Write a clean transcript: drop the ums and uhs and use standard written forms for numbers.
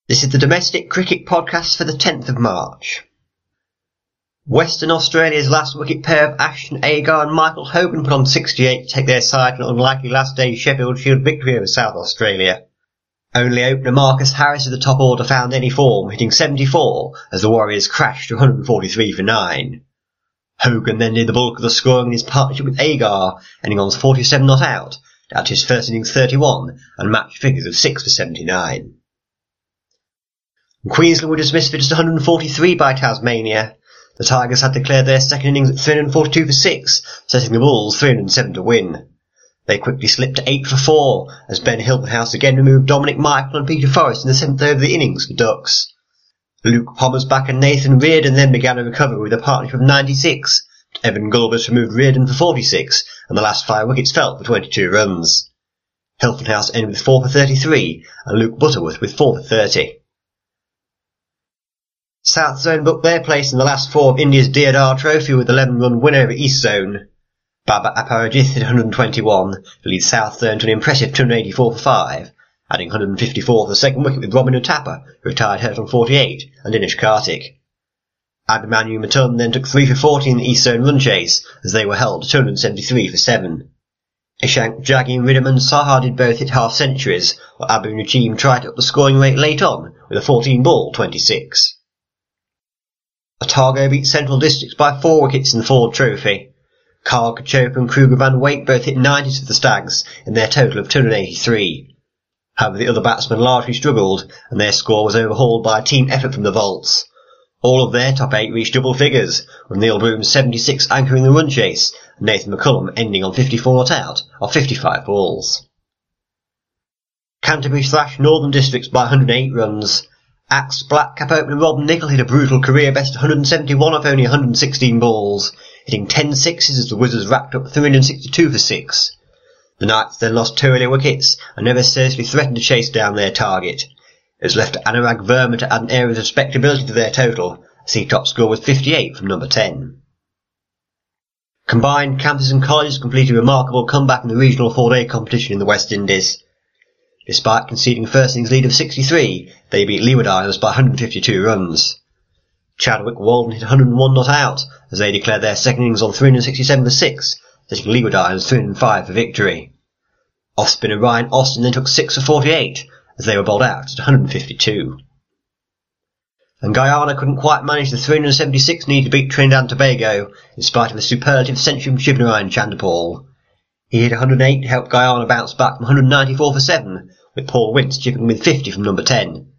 This is the Domestic Cricket Podcast for the 10th of March. Western Australia's last wicket pair of Ashton Agar and Michael Hogan put on 68 to take their side to an unlikely last day Sheffield Shield victory over South Australia. Only opener Marcus Harris of the top order found any form, hitting 74 as the Warriors crashed to 143 for 9. Hogan then did the bulk of the scoring in his partnership with Agar, ending on 47 not out, at his first innings 31 and matched figures of 6 for 79. Queensland were dismissed for just 143 by Tasmania. The Tigers had declared their second innings at 342 for 6, setting the Bulls 307 to win. They quickly slipped to 8 for 4, as Ben Hiltonhouse again removed Dominic Michael and Peter Forrest in the 7th over of the innings for Ducks. Luke Pommersbach and Nathan Reardon then began a recovery with a partnership of 96. Evan Gulbis removed Reardon for 46, and the last 5 wickets fell for 22 runs. Hiltonhouse ended with 4 for 33, and Luke Butterworth with 4 for 30. South Zone booked their place in the last 4 of India's Deodar Trophy with 11-run win over East Zone. Baba Aparajith hit 121 to lead South Zone to an impressive 284 for 5, adding 154 for the second wicket with Robin Uthappa, who retired hurt on 48, and Dinesh Karthik. Abhimanyu Matun then took 3 for 40 in the East Zone run chase, as they were held to 273 for 7. Ishank Jaggi and Riddiman Saha did both hit half-centuries, while Abu Najeem tried to up the scoring rate late on with a 14-ball 26. Otago beat Central Districts by 4 wickets in the Ford Trophy. Carl Kachopa and Kruger Van Weyck both hit 90s for the Stags in their total of 283. However, the other batsmen largely struggled, and their score was overhauled by a team effort from the Volts. All of their top 8 reached double figures, with Neil Broom's 76 anchoring the run chase, and Nathan McCullum ending on 54 not out of 55 balls. Canterbury thrashed Northern Districts by 108 runs. Axe Black cap opener Rob Nicol hit a brutal career best 171 off only 116 balls, hitting 10 sixes as the Wizards racked up 362 for 6. The Knights then lost 2 early wickets and never seriously threatened to chase down their target. It was left to Anurag Verma to add an air of respectability to their total, as he top score was 58 from number 10. Combined campuses and colleges completed a remarkable comeback in the regional 4-day competition in the West Indies. Despite conceding a first innings lead of 63, they beat Leeward Islands by 152 runs. Chadwick Walden hit 101 not out, as they declared their second innings on 367 for 6, setting Leeward Islands 305 for victory. Off-spinner Ryan Austin then took 6 for 48, as they were bowled out at 152. And Guyana couldn't quite manage the 376 need to beat Trinidad and Tobago, in spite of a superlative century from Shivnarine Chanderpaul. He hit 108 to help Guyana bounce back from 194 for 7, with Paul Wince chipping with 50 from number 10.